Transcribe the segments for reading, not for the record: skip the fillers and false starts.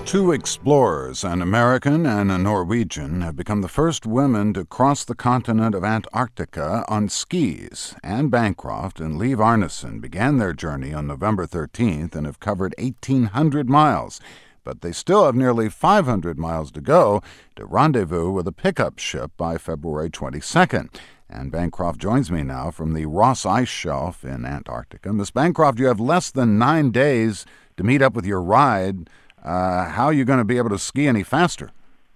Two explorers, an American and a Norwegian, have become the first women to cross the continent of Antarctica on skis. Anne Bancroft and Liv Arnesen began their journey on November 13th and have covered 1,800 miles. But they still have nearly 500 miles to go to rendezvous with a pickup ship by February 22nd. Anne Bancroft joins me now from the Ross Ice Shelf in Antarctica. Miss Bancroft, you have less than 9 days to meet up with your ride. How are you going to be able to ski any faster?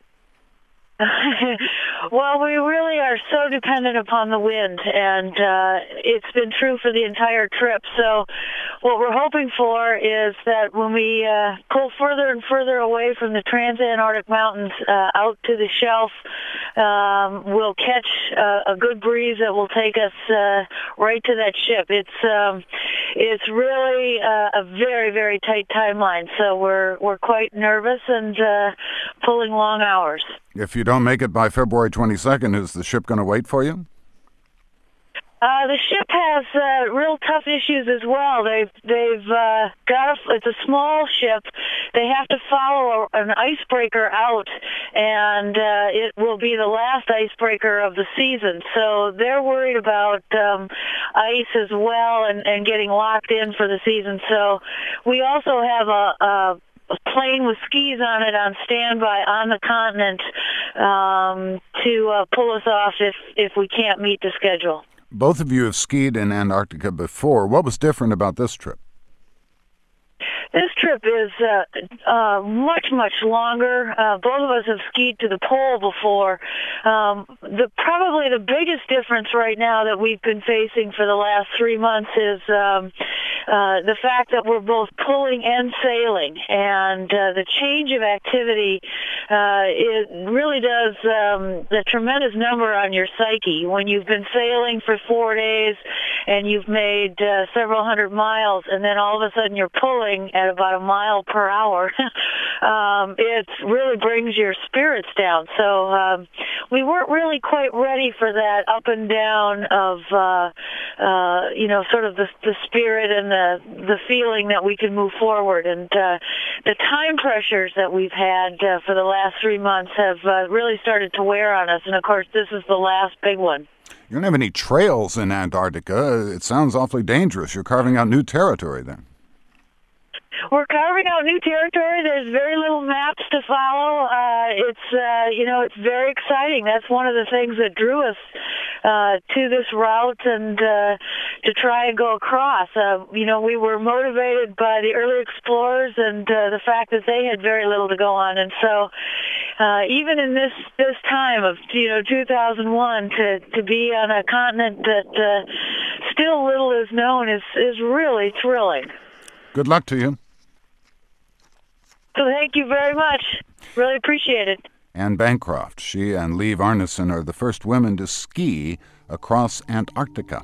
Well, we really are so dependent upon the wind, and it's been true for the entire trip. So what we're hoping for is that when we pull further and further away from the Transantarctic Mountains out to the shelf, we'll catch a good breeze that will take us right to that ship. It's really a very, very tight timeline, so we're quite nervous and pulling long hours. If you don't make it by February 22nd, is the ship going to wait for you? The ship has real tough issues as well. They've got it's a small ship. They have to follow an icebreaker out, and it will be the last icebreaker of the season. So they're worried about ice as well and getting locked in for the season. So we also have a plane with skis on it on standby on the continent to pull us off if we can't meet the schedule. Both of you have skied in Antarctica before. What was different about this trip? This trip is much, much longer. Both of us have skied to the pole before. Probably the biggest difference right now that we've been facing for the last 3 months is the fact that we're both pulling and sailing, and the change of activity it really does a tremendous number on your psyche. When you've been sailing for 4 days and you've made several hundred miles, and then all of a sudden you're pulling at about a mile per hour, it really brings your spirits down. So we weren't really quite ready for that up and down of sort of the spirit and the feeling that we can move forward. And the time pressures that we've had for the last 3 months have really started to wear on us. And of course, this is the last big one. You don't have any trails in Antarctica. It sounds awfully dangerous. You're carving out new territory then. We're carving out new territory. There's very little maps to follow. It's very exciting. That's one of the things that drew us to this route and to try and go across. We were motivated by the early explorers and the fact that they had very little to go on. And so even in this time of 2001 to be on a continent that still little is known is really thrilling. Good luck to you. So thank you very much. Really appreciate it. Anne Bancroft. She and Liv Arnesen are the first women to ski across Antarctica.